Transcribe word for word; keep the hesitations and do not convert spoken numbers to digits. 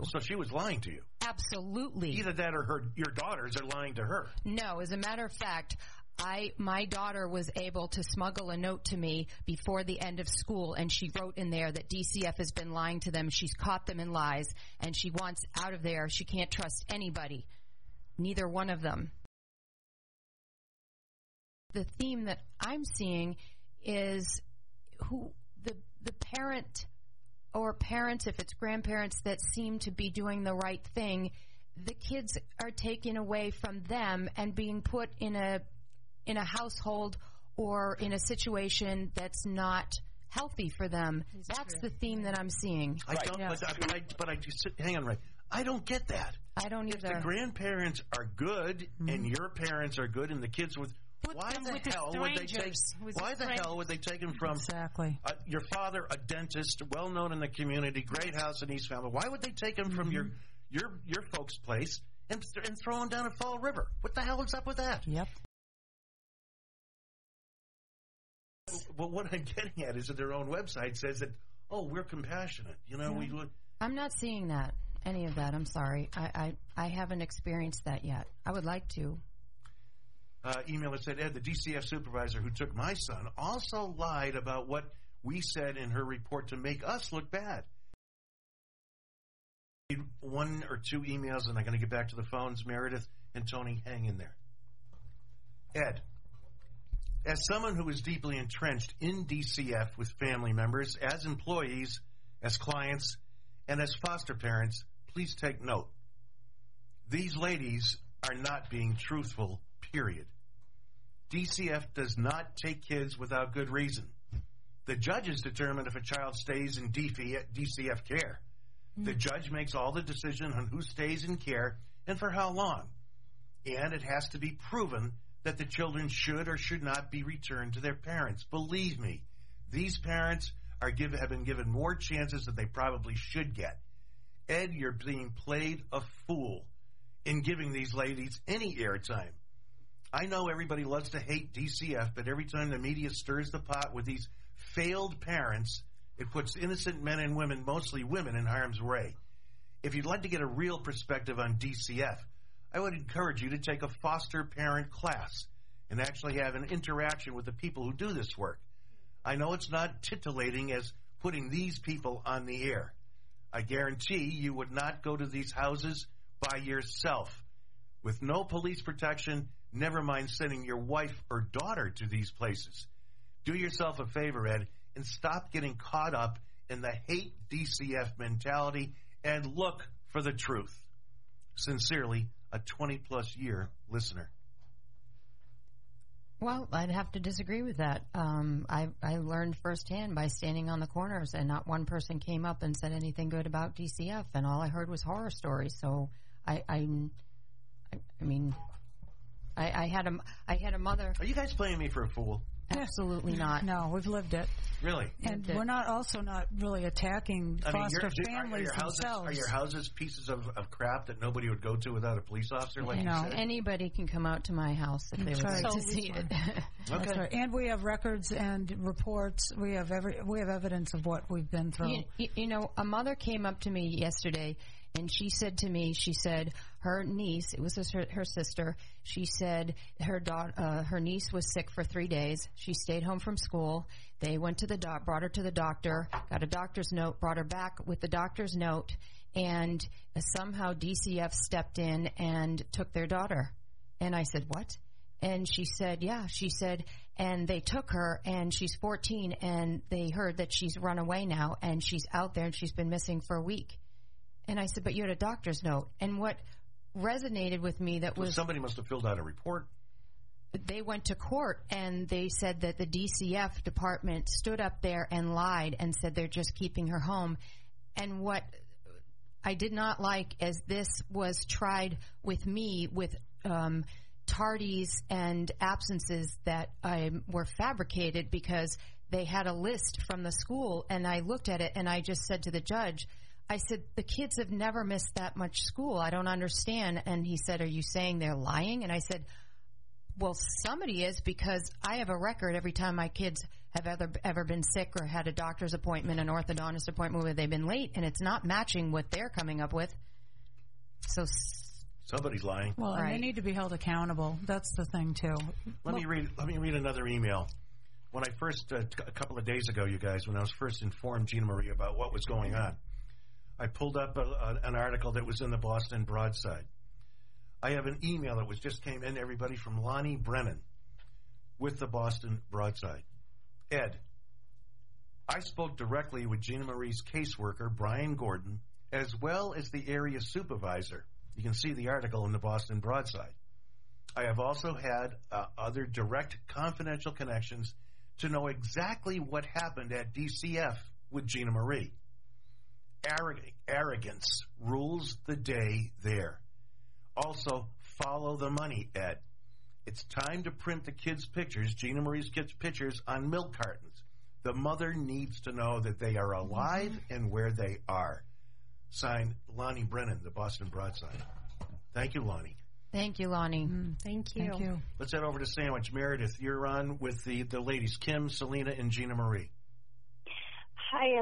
So she was lying to you? Absolutely. Either that or her, your daughters are lying to her. No, as a matter of fact, I my daughter was able to smuggle a note to me before the end of school, and she wrote in there that D C F has been lying to them. She's caught them in lies, and she wants out of there. She can't trust anybody, neither one of them. The theme that I'm seeing is who the the parent or parents, if it's grandparents, that seem to be doing the right thing. The kids are taken away from them and being put in a in a household or in a situation that's not healthy for them. That's the theme that I'm seeing. I don't, yeah. but, I, but, I, but I just, hang on, right. I don't get that. I don't either. If the grandparents are good mm-hmm. and your parents are good and the kids with, Put why the with hell the would they take? Why the hell would they take him from exactly uh, your father, a dentist, well known in the community, great house in East Falmouth? Why would they take him mm-hmm. from your your your folks' place and and throw him down a Fall River? What the hell is up with that? Yep. But what I'm getting at is that their own website says that, oh, we're compassionate. You know, yeah. we. I'm not seeing that, any of that. I'm sorry. I, I, I haven't experienced that yet. I would like to. Uh, emailer said, Ed, the D C F supervisor who took my son also lied about what we said in her report to make us look bad. One or two emails, and I'm going to get back to the phones. Meredith and Tony, hang in there. Ed. As someone who is deeply entrenched in D C F with family members, as employees, as clients, and as foster parents, please take note. These ladies are not being truthful, period. D C F does not take kids without good reason. The judges determine if a child stays in D C F care. Mm-hmm. The judge makes all the decision on who stays in care and for how long. And it has to be proven that the children should or should not be returned to their parents. Believe me, these parents are give, have been given more chances than they probably should get. Ed, you're being played a fool in giving these ladies any airtime. I know everybody loves to hate D C F, but every time the media stirs the pot with these failed parents, it puts innocent men and women, mostly women, in harm's way. If you'd like to get a real perspective on D C F, I would encourage you to take a foster parent class and actually have an interaction with the people who do this work. I know it's not titillating as putting these people on the air. I guarantee you would not go to these houses by yourself. With no police protection, never mind sending your wife or daughter to these places. Do yourself a favor, Ed, and stop getting caught up in the hate D C F mentality and look for the truth. Sincerely, a twenty-plus year listener. Well, I'd have to disagree with that. Um, I, I learned firsthand by standing on the corners, and not one person came up and said anything good about D C F, and all I heard was horror stories. So I, I, I mean, I, I had a, I had a mother. Are you guys playing me for a fool? Absolutely not. No, we've lived it. Really? And we're not also not really attacking I mean, foster families are, are houses, themselves. Are your houses pieces of, of crap that nobody would go to without a police officer? Like no, you said? Anybody can come out to my house if they would like to see it. Okay. That's right. And we have records and reports. We have every we have evidence of what we've been through. You, you know, a mother came up to me yesterday, and she said to me, she said her niece, it was her, her sister, she said her daughter, uh, her niece was sick for three days. She stayed home from school. They went to the doc, brought her to the doctor, got a doctor's note, brought her back with the doctor's note, and somehow D C F stepped in and took their daughter. And I said, what? And she said, yeah, she said, and they took her, and she's fourteen, and they heard that she's run away now, and she's out there, and she's been missing for a week. And I said, but you had a doctor's note. And what resonated with me that was... Somebody must have filled out a report. They went to court, and they said that the D C F department stood up there and lied and said they're just keeping her home. And what I did not like is this was tried with me with um, tardies and absences that um, were fabricated because they had a list from the school, and I looked at it, and I just said to the judge, I said, the kids have never missed that much school. I don't understand. And he said, are you saying they're lying? And I said, well, somebody is, because I have a record every time my kids have ever ever been sick or had a doctor's appointment, an orthodontist appointment where they've been late, and it's not matching what they're coming up with. So somebody's lying. Well, and right. they need to be held accountable. That's the thing too. Let well, me read. Let me read another email. When I first, uh, a couple of days ago, you guys, when I was first informed Gina Marie about what was going on, I pulled up a, a, an article that was in the Boston Broadside. I have an email that was just came in, everybody, from Lonnie Brennan with the Boston Broadside. Ed, I spoke directly with Gina Marie's caseworker, Brian Gordon, as well as the area supervisor. You can see the article in the Boston Broadside. I have also had uh, other direct confidential connections to know exactly what happened at D C F with Gina Marie. Arrog- arrogance rules the day there. Also, follow the money, Ed. It's time to print the kids' pictures, Gina Marie's kids' pictures, on milk cartons. The mother needs to know that they are alive mm-hmm. and where they are. Signed, Lonnie Brennan, the Boston Broadside. Thank you, Lonnie. Thank you, Lonnie. Mm, thank you. Thank you. Let's head over to Sandwich. Meredith, you're on with the, the ladies, Kim, Selena, and Gina Marie. Hi,